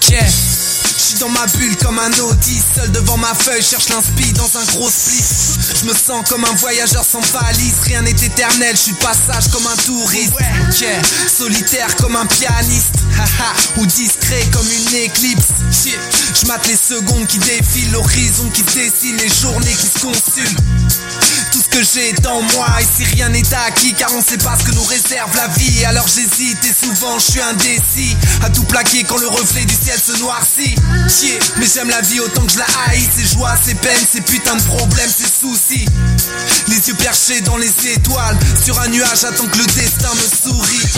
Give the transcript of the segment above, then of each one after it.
Yeah. J'suis dans ma bulle comme un autiste, seul devant ma feuille, cherche l'inspi dans un gros spliff. J'me sens comme un voyageur sans valise, rien n'est éternel, j'suis de passage comme un touriste. Yeah. Solitaire comme un pianiste, haha, ou discret comme une éclipse. Yeah. J'mate les secondes qui défilent, l'horizon qui se dessine, les journées qui se consument. Tout ce que j'ai est en moi, ici rien n'est acquis, car on sait pas ce que nous réserve la vie. Alors j'hésite et souvent je suis indécis, à tout plaquer quand le reflet du ciel se noircit. Yeah. Mais j'aime la vie autant que je la haïs, ses joies, ses peines, ses putains de problèmes, ses soucis. Les yeux perchés dans les étoiles, sur un nuage, j'attends que le destin me sourie.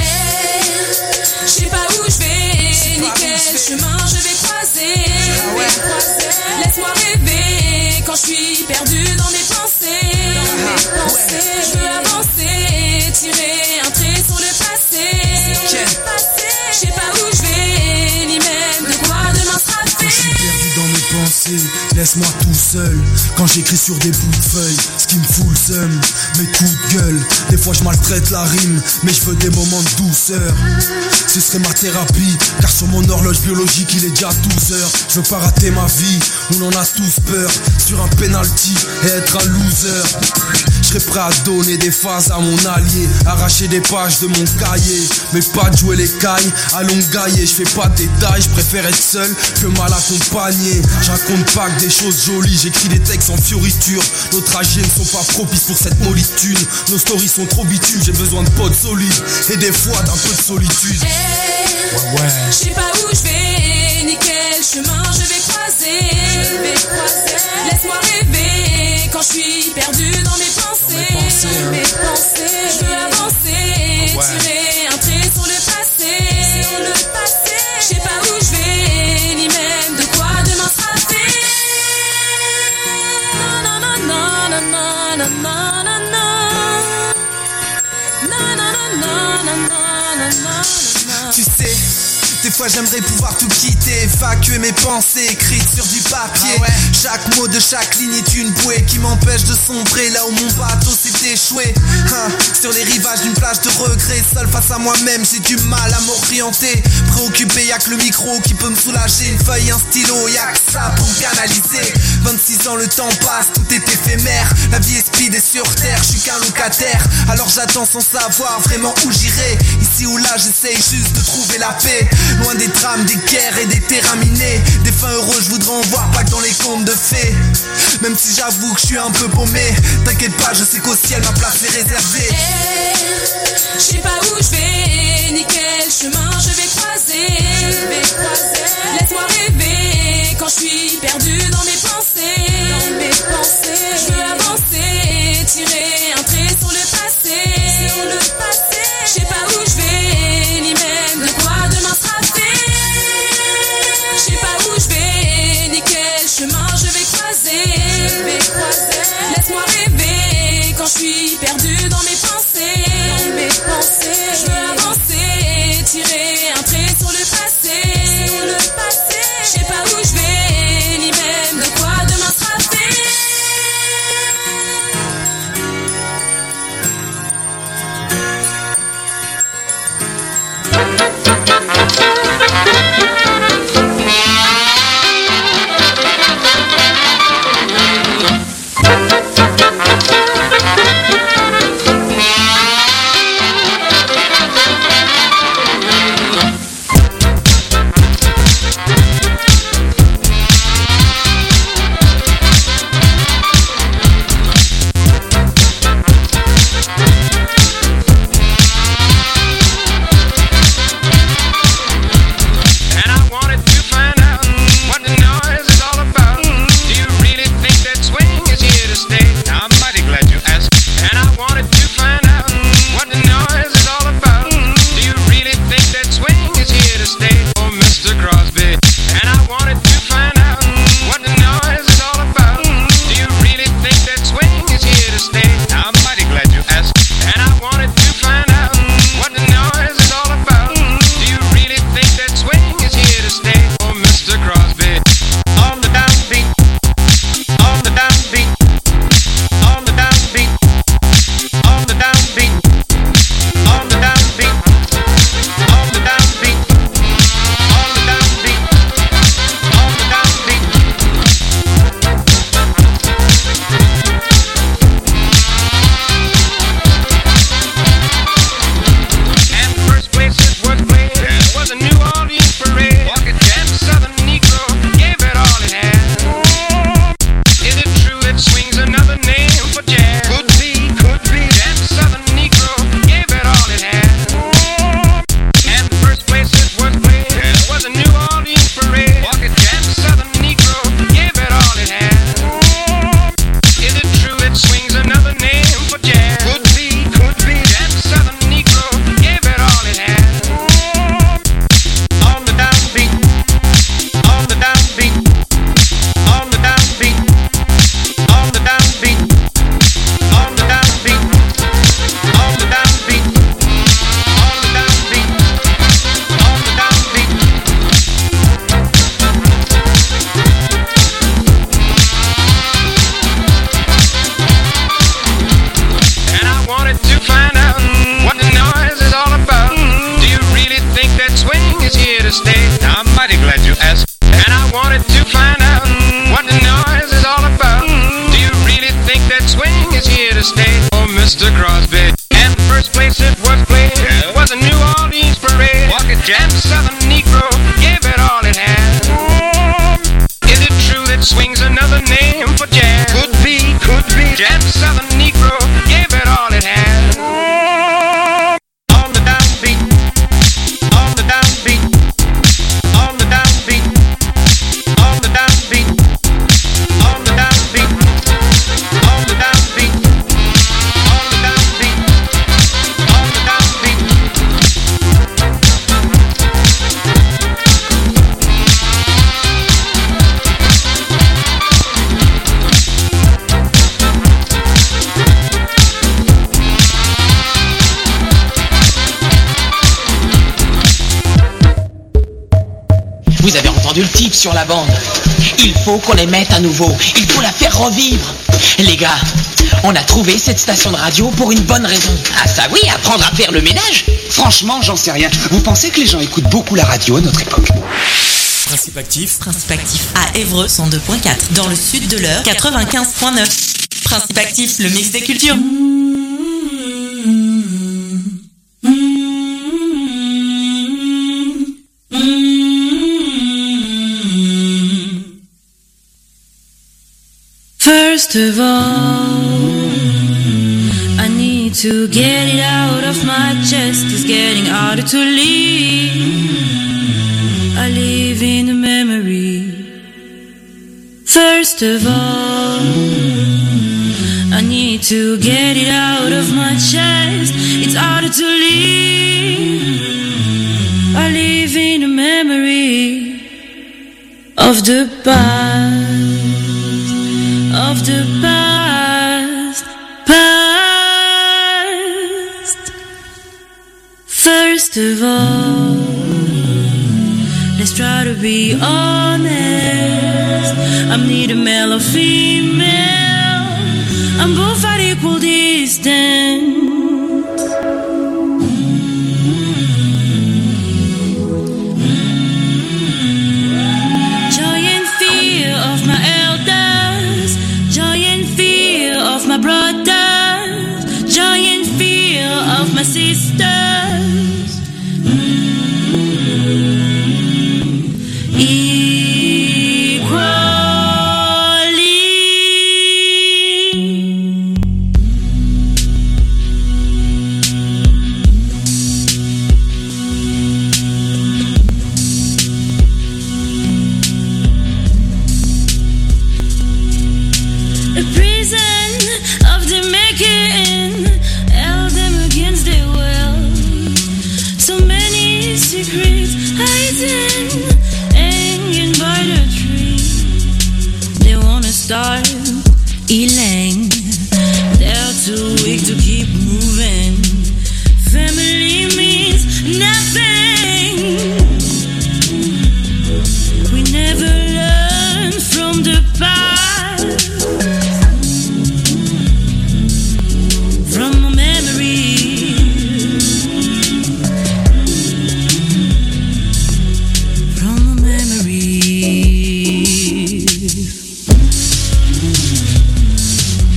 Je sais pas où je vais, ni quel chemin je vais croiser. Laisse-moi rêver quand je suis perdu dans mes pensées. Je veux avancer, tirer un trait sur le passé. Je sais pas où je vais, ni même de quoi demain sera fait. Quand je suis perdu dans mes pensées, laisse-moi tout seul. Quand j'écris sur des bouts de feuilles, ce qui me fout le seum, mes coups de gueule. Des fois je maltraite la rime, mais je veux des moments de douceur. Ce serait ma thérapie, car sur mon horloge biologique il est déjà 12 heures. Je veux pas rater ma vie, on en a tous peur. Sur un penalty et être un loser. Je serais prêt à donner des phases à mon allié, arracher des pages de mon cahier, mais pas de jouer les cailles à longailler. Je fais pas de détails, je préfère être seul que mal accompagné. Je raconte pas que des choses jolies, j'écris des textes en fioriture. Nos trajets ne sont pas propices pour cette mollitude. Nos stories sont trop bitumes, j'ai besoin de potes solides et des fois d'un peu de solitude. Je sais pas où je vais, ni quel chemin je vais croiser. Laisse-moi rêver quand je suis perdu dans mes pensées. Je veux avancer, tirer un trait sur le passé. Je sais pas où je vais, ni même de quoi demain sera fait. Non, non, non, non, non, non, non, non, non. Non, non, non, non, non, non, non, non. Tu sais, des fois j'aimerais pouvoir tout quitter, évacuer mes pensées écrites sur du papier. Chaque mot de chaque ligne est une bouée qui m'empêche de sombrer là où mon bateau s'est échoué. Sur les rivages d'une plage de regrets, seul face à moi-même j'ai du mal à m'orienter. Préoccupé, y'a que le micro qui peut me soulager. Une feuille, un stylo, y'a que ça pour me canaliser. 26 ans, le temps passe, tout est éphémère. La vie est speed et sur terre, je suis qu'un locataire. Alors j'attends sans savoir vraiment où j'irai. Ici ou là, j'essaye juste de trouver la paix. Loin des drames, des guerres et des terrains minés. Des fins heureux, je voudrais en voir pas que dans les contes de fées. Même si j'avoue que je suis un peu paumé, t'inquiète pas, je sais qu'au ciel ma place est réservée. Je sais pas où je vais, ni quel chemin je vais croiser. Laisse-moi rêver quand je suis perdu dans mes pensées. Je veux avancer, tirer un trait sur le passé. Je sais pas où je vais, ni même de quoi demain sera fait. Je sais pas où je vais, ni quel chemin je vais croiser. Laisse-moi rêver quand je suis perdu dans mes pensées. Je veux avancer, tirer un trait sur le passé. Je glad you asked. And I wanted to find out what the noise is all about. Do you really think that swing is here to stay? Oh, Mr. Crosby. And the first place it was played was a New Orleans parade. And Southern Negro gave it all it had. Is it true that swing's another name for jazz? Could be, could be. And Southern Negro gave it all it had. On the downbeat, on the downbeat, on the downbeat, on the downbeat, on the downbeat, on the downbeat, on the downbeat, on the downbeat. Vous avez entendu le type sur la bande. Il faut qu'on les mette à nouveau. Il faut la faire revivre. Les gars, on a trouvé cette station de radio pour une bonne raison. Ah ça oui, apprendre à faire le ménage. Franchement, j'en sais rien. Vous pensez que les gens écoutent beaucoup la radio à notre époque? Principe actif. Principe actif à Évreux 102.4. Dans le sud de l'Eure 95.9. Principe actif, le mix des cultures. First of all, I need to get it out of my chest. It's getting harder to leave. I live in a memory. First of all, I need to get it out of my chest. It's harder to leave. I live in a memory of the past. Of the past. First of all, let's try to be honest. I'm neither male or female. I'm both at equal distance. Joy and fear of my elders. Joy and fear of my brothers. Joy and fear of my sisters. Elaine, they're too weak to keep moving. Family means nothing. We never learn from the past, from a memory, from a memory.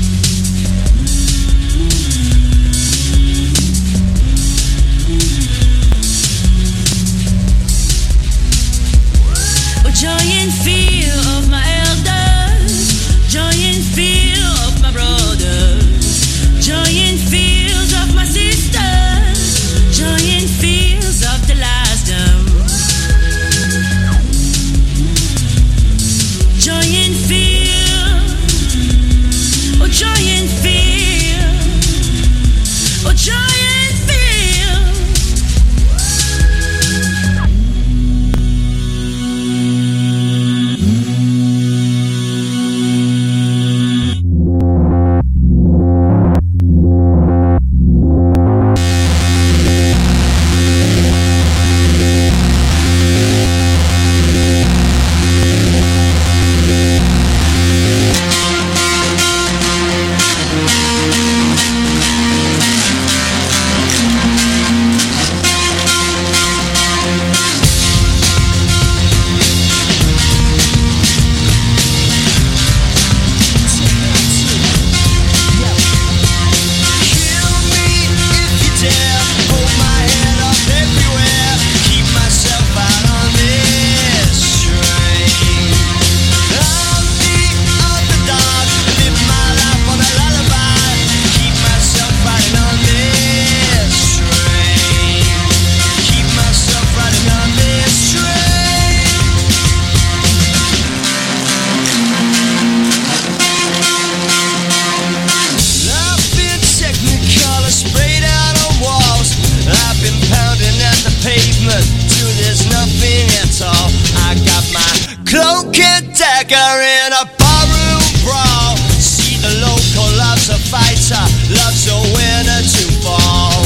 dagger in a barroom brawl. See the local loves a fighter, loves a winner to fall.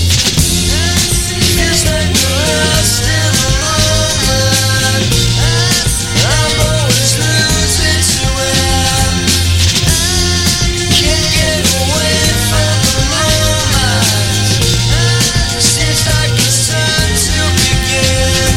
Feels like we're lost in the moment. I'm always losing to it. Can't get away from the moment. Seems like it's time to begin.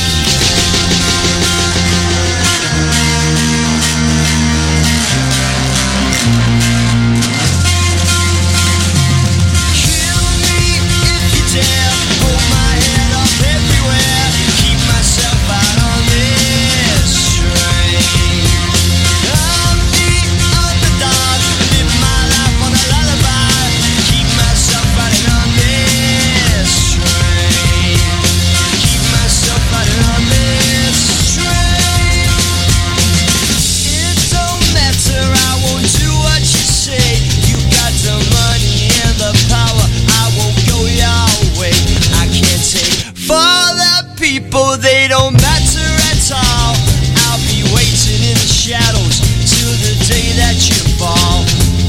Kill me if you dare. Hold my head up everywhere. Keep myself out on this train. I'm the underdog. Live my life on a lullaby. Keep myself riding on this train. Keep myself riding on this train. It don't matter, I won't do what you say. You got the money and the power, I won't go your way. I can't take for the people, they don't matter at all. I'll be waiting in the shadows till the day that you fall.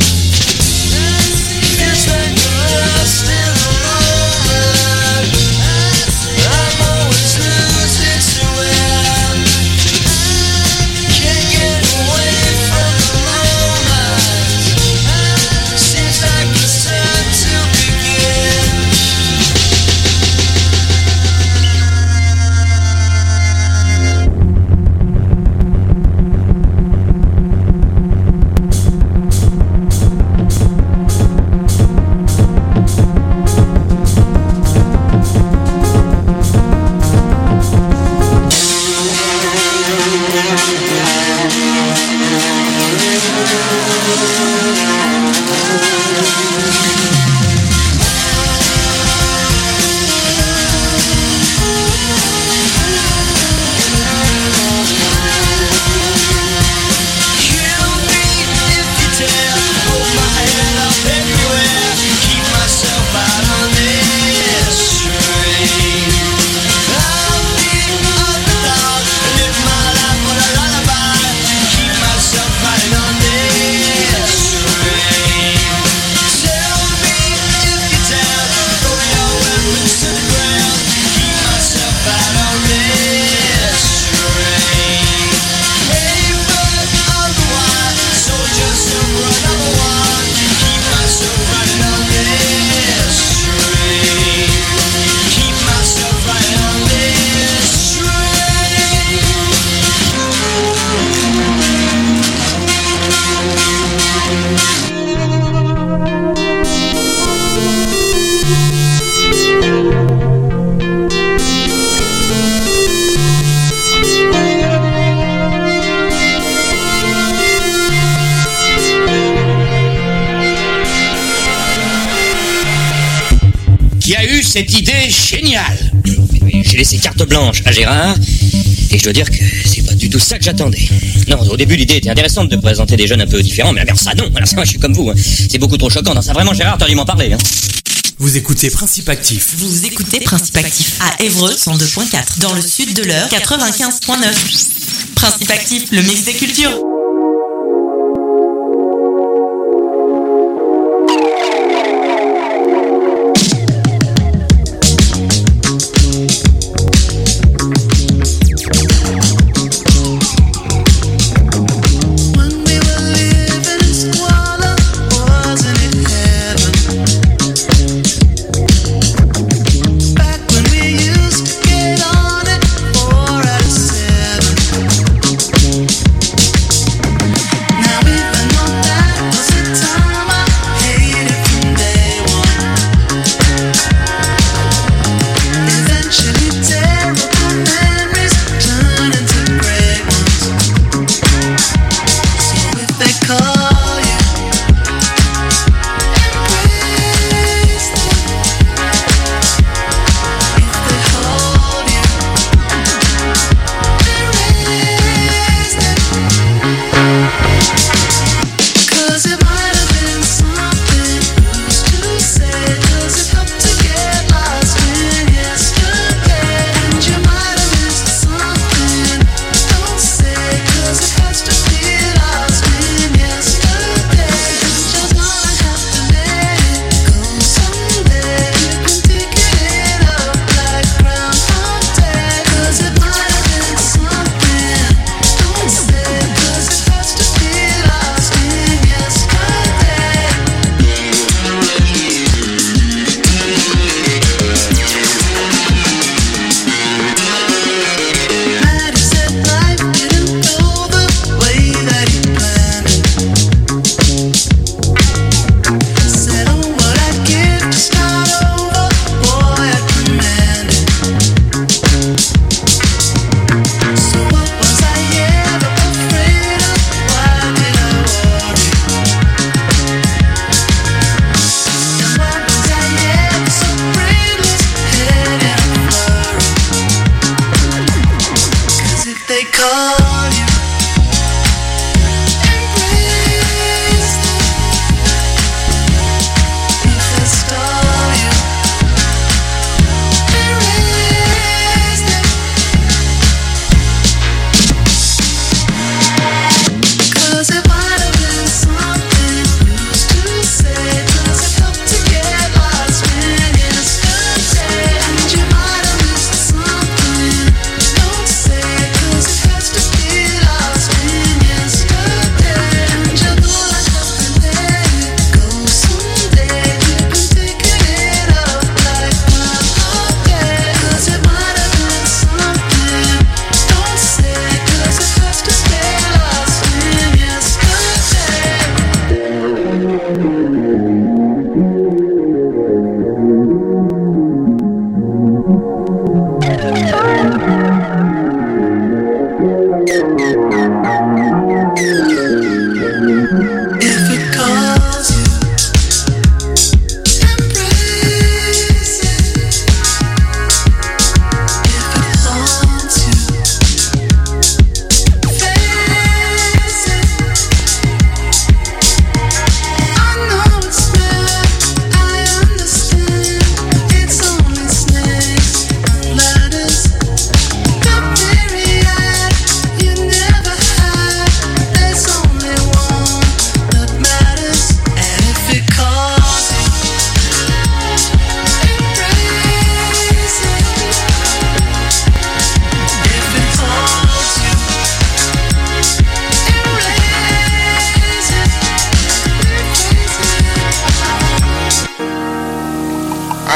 Feels like we're lost in the moment. I'm always losing to it. Can't get away from the moment. Seems like it's time to begin. Kill me if you dare. Hold my head up everywhere. Keep myself out on this train. I'm the underdog. Live my life on a lullaby. Keep myself riding on this train. Tell me if you dare. Throw your weapons to the ground. Keep myself out on this train. Hey, but otherwise, soldiers number another one. Keep myself riding on this train. Keep myself riding on this train. Qui a eu cette idée géniale? J'ai laissé carte blanche à Gérard et je dois dire que c'est pas du tout ça que j'attendais. Non, au début l'idée était intéressante de présenter des jeunes un peu différents, mais alors ça non, alors ça moi je suis comme vous, hein. C'est beaucoup trop choquant. Non, ça vraiment Gérard, t'aurais dû m'en parler, hein. Vous écoutez Principe Actif. Vous écoutez Principe Actif à Évreux 102.4 dans le sud de l'Eure 95.9. Principe Actif, le mix des cultures. When we were living in squalor, wasn't it heaven? Back when we used to get on it 4 out of 7.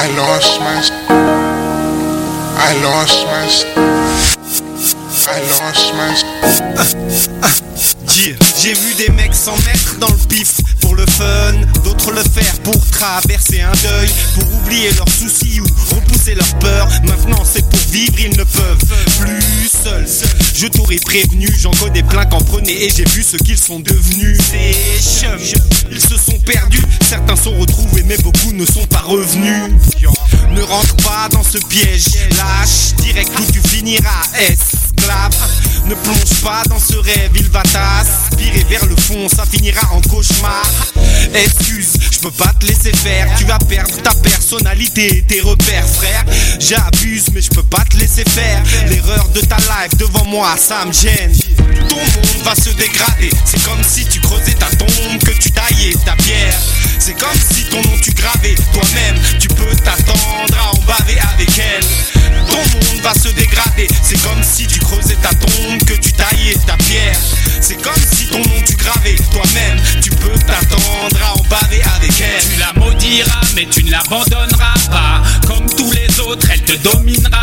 I lost my Yeah. J'ai vu des mecs s'en mettre dans le pif pour le fun, d'autres le faire pour traverser un deuil, pour oublier leurs soucis ou repousser leurs peurs. Maintenant c'est pour vivre, ils ne peuvent plus seuls. Je t'aurais prévenu, j'en connais plein qu'en prenaient et j'ai vu ce qu'ils sont devenus. Ces chums, ils se sont perdus, certains sont retrouvés mais beaucoup ne sont pas revenus. Ne rentre pas dans ce piège, lâche direct où tu finiras esclave. Ne plonge pas dans ce rêve, il va t'aspirer vers le fond, ça finira en cauchemar. Excuse, je peux pas te laisser faire, tu vas perdre ta personnalité et tes repères, frère. J'abuse mais je peux pas te laisser faire. L'erreur de ta life devant moi, ça me gêne. Ton monde va se dégrader, c'est comme si tu creusais ta tombe, que tu taillais ta pierre. C'est comme si ton nom tu gravais toi-même, tu peux t'attendre à en baver avec elle. Ton monde va se dégrader, c'est comme si tu creusais ta tombe, que tu taillais ta pierre. C'est comme si ton nom tu gravais toi-même, tu peux t'attendre à en baver avec elle. Tu la maudiras mais tu ne l'abandonneras pas. Comme tous les autres elle te dominera.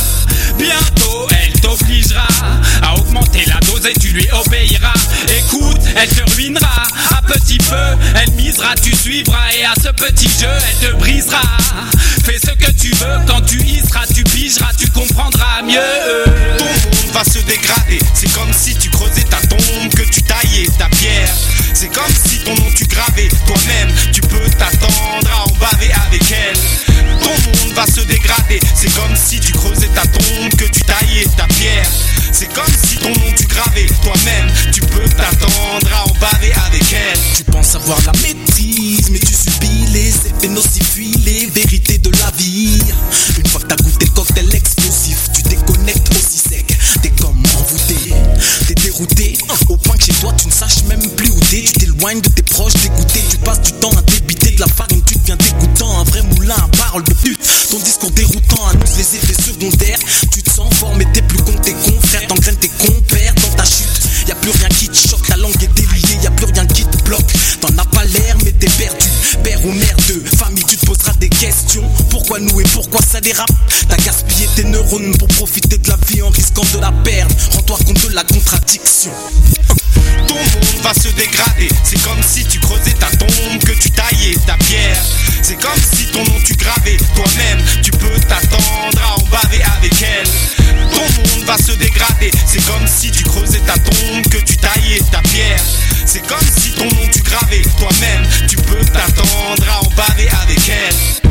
Bientôt elle t'obligera à augmenter la dose et tu lui obéiras. Écoute, elle te ruinera à petit feu, elle misera, tu suivras et à ce petit jeu elle te brisera. Fais ce que tu veux, quand tu y seras, tu pigeras, tu comprendras mieux. Ton monde va se dégrader, c'est comme si tu creusais ta tombe, que tu taillais ta pierre. C'est comme si ton nom tu gravais toi-même, tu peux t'attendre à en baver avec elle. Ton monde va se dégrader, c'est comme si tu creusais ta tombe, que tu taillais ta pierre. C'est comme si ton nom tu gravais toi-même, tu peux t'attendre à en baver avec elle. Tu penses avoir la maîtrise, mais tu subis les effets nocifs, les vérités de la vie. Une fois que t'as goûté le cocktail explosif, tu déconnectes aussi sec. T'es comme envoûté, t'es dérouté, au point que chez toi tu ne saches même plus où t'es. Tu t'éloignes de tes proches dégoûtés, tu passes du temps à débiter de la farine, tu deviens dégoûtant. Un vrai moulin à parole de pute, ton discours déroutant annonce les effets secondaires. Tu te sens fort mais t'es plus con que tes confrères, t'engraines tes compères dans ta chute. Y'a plus rien qui te choque, ta langue est déliée, y'a plus rien qui te bloque. T'en as pas l'air mais t'es perdu, père ou mère de famille, tu te poseras des questions. Pourquoi nous et pourquoi ça dérape? T'as gaspillé tes neurones pour profiter de la vie en risquant de la perdre. Rends-toi compte de la contradiction. Ton monde va se dégrader, c'est comme si tu creusais ta tombe, que tu taillais ta pierre. C'est comme si ton nom tu gravais toi-même, tu peux t'attendre à en baver avec elle. Ton monde va se dégrader, c'est comme si tu creusais ta tombe, que tu taillais ta pierre. C'est comme si ton nom tu gravais toi-même, tu peux t'attendre à en baver avec elle.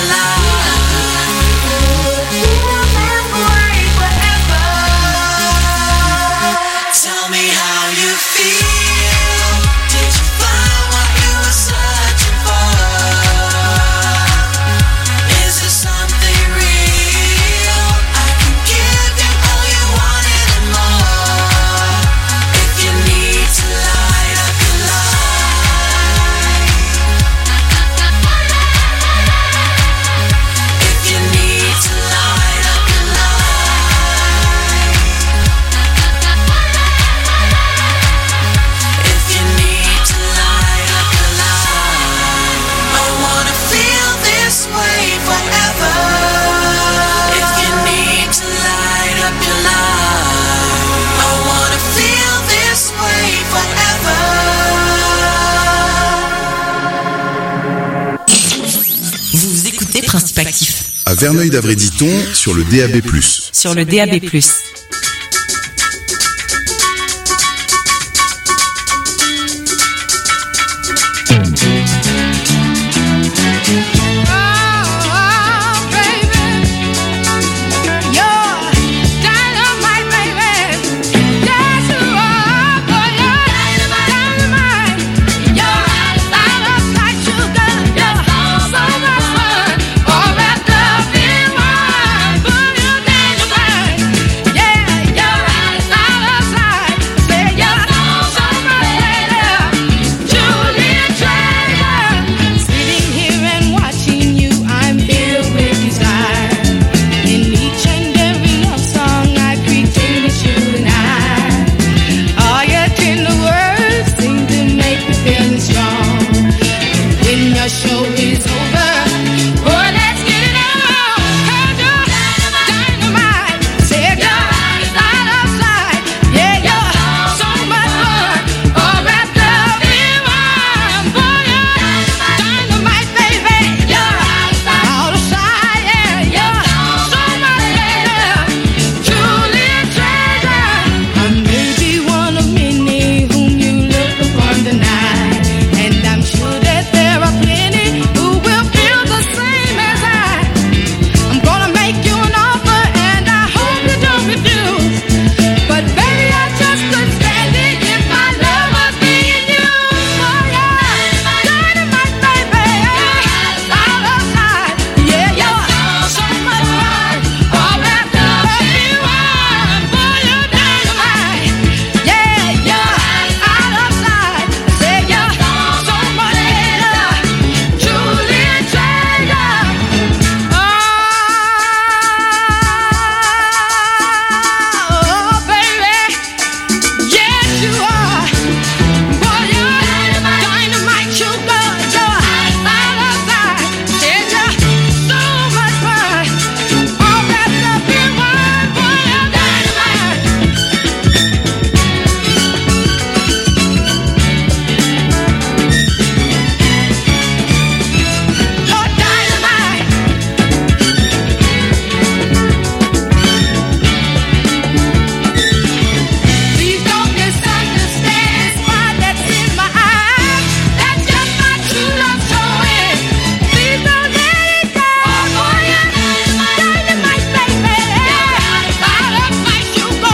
Tell me how you feel. Did you find what you were searching for? Is it something real? I can give you all you wanted and more. If you need to light up your life, if you need to light up your life, if you need to light up your life, I wanna feel this way forever. If you need to light up your life, I wanna feel this way forever. Vous écoutez Principe Actif À Verneuil-d'Avray-Diton sur le DAB+. sur le DAB+.